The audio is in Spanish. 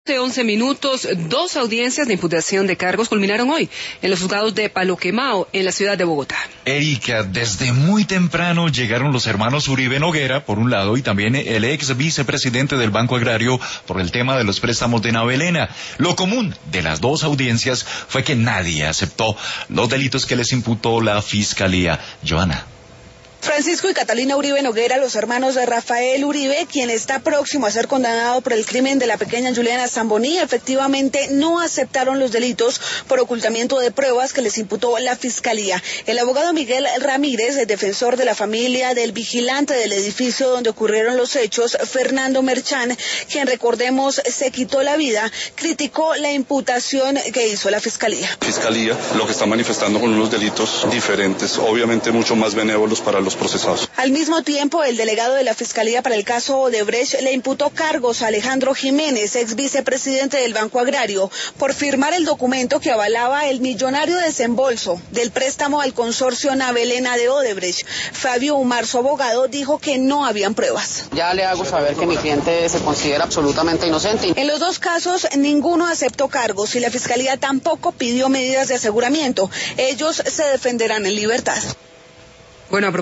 De 11 minutos, 2 audiencias de imputación de cargos culminaron hoy en los juzgados de Palo Quemao, en la ciudad de Bogotá. Erika, desde muy temprano llegaron los hermanos Uribe Noguera, por un lado, y también el ex vicepresidente del Banco Agrario por el tema de los préstamos de Navelena. Lo común de las dos audiencias fue que nadie aceptó los delitos que les imputó la Fiscalía. Joana. Francisco y Catalina Uribe Noguera, los hermanos de Rafael Uribe, quien está próximo a ser condenado por el crimen de la pequeña Juliana Zamboní, efectivamente no aceptaron los delitos por ocultamiento de pruebas que les imputó la Fiscalía. El abogado Miguel Ramírez, el defensor de la familia del vigilante del edificio donde ocurrieron los hechos, Fernando Merchán, quien recordemos se quitó la vida, criticó la imputación que hizo la Fiscalía. Fiscalía lo que está manifestando con unos delitos diferentes, obviamente mucho más benévolos para los procesados. Al mismo tiempo, el delegado de la Fiscalía para el caso Odebrecht le imputó cargos a Alejandro Jiménez, ex vicepresidente del Banco Agrario, por firmar el documento que avalaba el millonario desembolso del préstamo al consorcio Navelena de Odebrecht. Fabio Umar, su abogado, dijo que no habían pruebas. Ya le hago saber que mi cliente se considera absolutamente inocente. En los dos casos, ninguno aceptó cargos y la Fiscalía tampoco pidió medidas de aseguramiento. Ellos se defenderán en libertad. Bueno,